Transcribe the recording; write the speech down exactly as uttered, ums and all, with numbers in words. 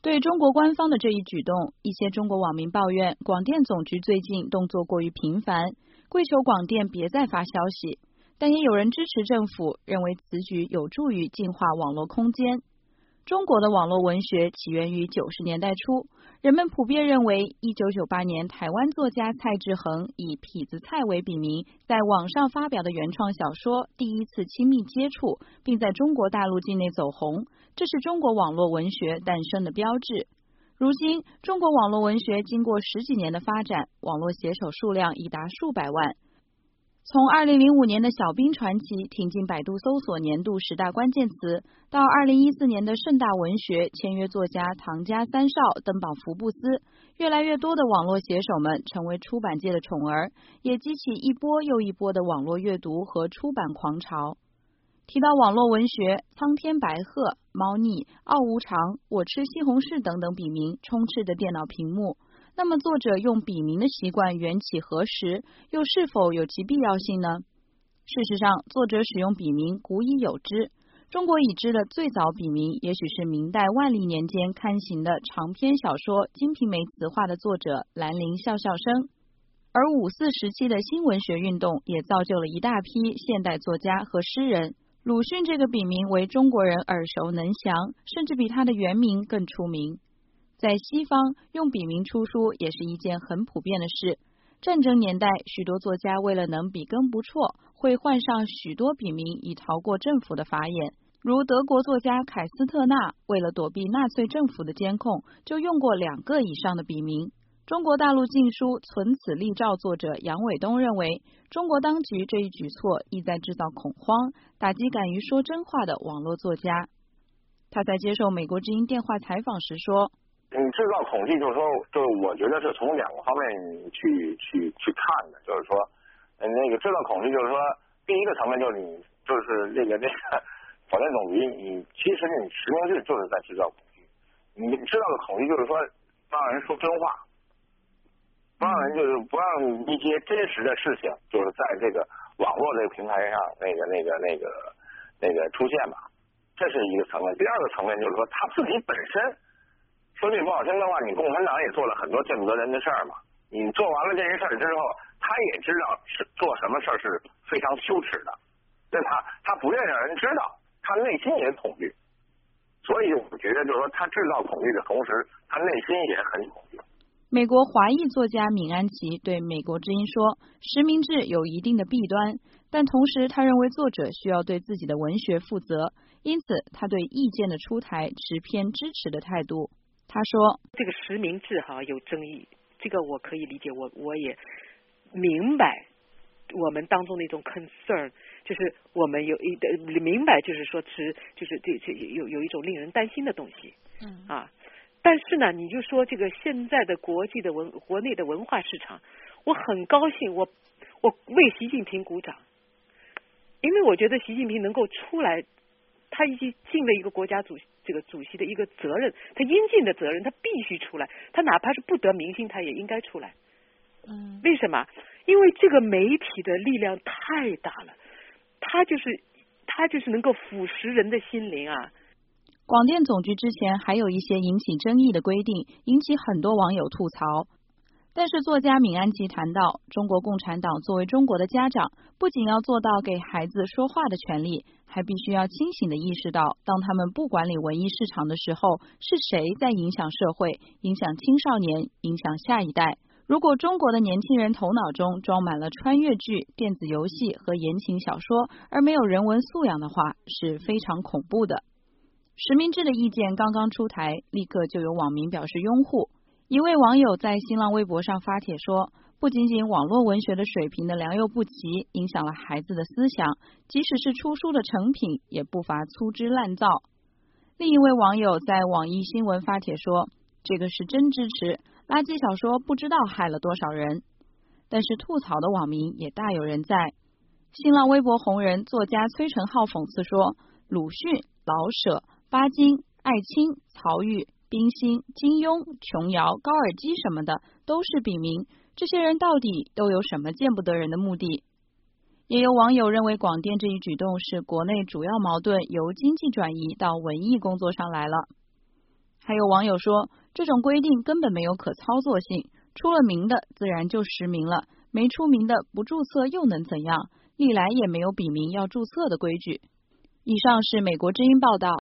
对中国官方的这一举动，一些中国网民抱怨广电总局最近动作过于频繁，跪求广电别再发消息。但也有人支持政府，认为此举有助于净化网络空间。中国的网络文学起源于九十年代初，人们普遍认为一九九八年台湾作家蔡志恒以痞子蔡为笔名，在网上发表的原创小说第一次亲密接触，并在中国大陆境内走红，这是中国网络文学诞生的标志。如今，中国网络文学经过十几年的发展，网络写手数量已达数百万。从二零零五年的小兵传奇挺进百度搜索年度十大关键词，到二零一四年的盛大文学签约作家唐家三少登榜福布斯，越来越多的网络写手们成为出版界的宠儿，也激起一波又一波的网络阅读和出版狂潮。提到网络文学，苍天白鹤、猫腻、傲无常、我吃西红柿等等笔名充斥着电脑屏幕。那么作者用笔名的习惯缘起何时，又是否有其必要性呢？事实上，作者使用笔名古已有之。中国已知的最早笔名也许是明代万历年间刊行的长篇小说《金瓶梅》词话的作者兰陵笑笑生。而五四时期的新文学运动也造就了一大批现代作家和诗人。鲁迅这个笔名为中国人耳熟能详，甚至比他的原名更出名。在西方，用笔名出书也是一件很普遍的事。战争年代，许多作家为了能笔耕不辍，会换上许多笔名以逃过政府的法眼。如德国作家凯斯特纳，为了躲避纳粹政府的监控，就用过两个以上的笔名。中国大陆禁书《存此立照》作者杨伟东认为，中国当局这一举措意在制造恐慌，打击敢于说真话的网络作家。他在接受美国之音电话采访时说， 你制造恐惧，就是说，就是我觉得是从两个方面去去去看的，就是说，呃，那个制造恐惧，就是说，第一个层面就是你就是那个那个广电总局，你其实你实名制就是在制造恐惧，你制造的恐惧就是说，不让人说真话，不让人就是不让一些真实的事情，就是在这个网络这个平台上那个那个那个那个出现吧，这是一个层面。第二个层面就是说，他自己本身。说句不好听的话，你共产党也做了很多见不得人的事儿嘛。你做完了这些事儿之后，他也知道是做什么事儿是非常羞耻的，但他他不愿意让人知道，他内心也恐惧。所以我觉得就是说，他制造恐惧的同时，他内心也很恐惧。 美国华裔作家闵安琪对美国之音说，实名制有一定的弊端，但同时他认为作者需要对自己的文学负责，因此他对意见的出台持偏支持的态度。他说， 这个实名制哈有争议，这个我可以理解，我我也明白我们当中的一种 concern， 就是我们有一明白，就是说持就是这这有有一种令人担心的东西，嗯啊，但是呢，你就说这个现在的国际的文国内的文化市场，我很高兴，我我为习近平鼓掌，因为我觉得习近平能够出来。他已经尽了一个国家主这个主席的一个责任，他应尽的责任，他必须出来，他哪怕是不得民心，他也应该出来。嗯，为什么？因为这个媒体的力量太大了，他就是他就是能够腐蚀人的心灵啊。 广电总局之前还有一些引起争议的规定，引起很多网友吐槽。但是作家闵安琪谈到，中国共产党作为中国的家长，不仅要做到给孩子说话的权利，还必须要清醒地意识到，当他们不管理文艺市场的时候，是谁在影响社会、影响青少年、影响下一代。如果中国的年轻人头脑中装满了穿越剧、电子游戏和言情小说，而没有人文素养的话，是非常恐怖的。实名制的意见刚刚出台，立刻就有网民表示拥护。一位网友在新浪微博上发帖说，不仅仅网络文学的水平的良莠不齐影响了孩子的思想，即使是出书的成品也不乏粗制滥造。另一位网友在网易新闻发帖说，这个是真支持，垃圾小说不知道害了多少人。但是吐槽的网民也大有人在。新浪微博红人作家崔成浩讽刺说，鲁迅、老舍、巴金、艾青、曹禺、冰心、金庸、琼瑶、高尔基什么的都是笔名，这些人到底都有什么见不得人的目的？也有网友认为广电这一举动是国内主要矛盾由经济转移到文艺工作上来了。 还有网友说，这种规定根本没有可操作性，出了名的自然就实名了，没出名的不注册又能怎样？历来也没有笔名要注册的规矩。以上是美国之音报道。